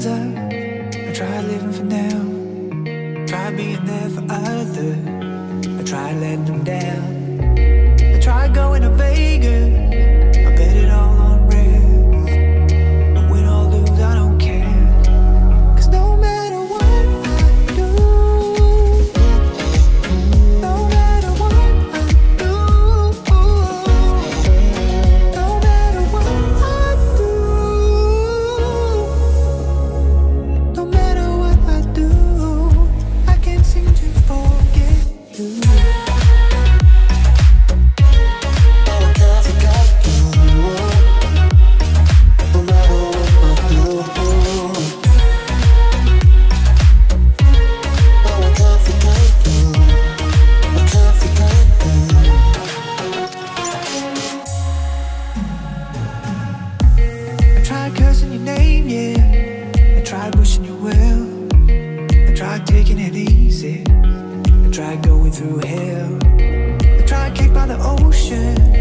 hands up. I tried living for now. Tried being there for others. I tried letting them down. I tried going to Vegas. I bet it all on rest. But win or lose, I don't care. 'Cause no matter what I do, no matter what I do, no matter what I do, no matter what I do, I can't seem to forget you. I tried cursing your name, yeah. I tried wishing you well. I tried taking it easy. I tried going through hell. I tried kicked by the ocean.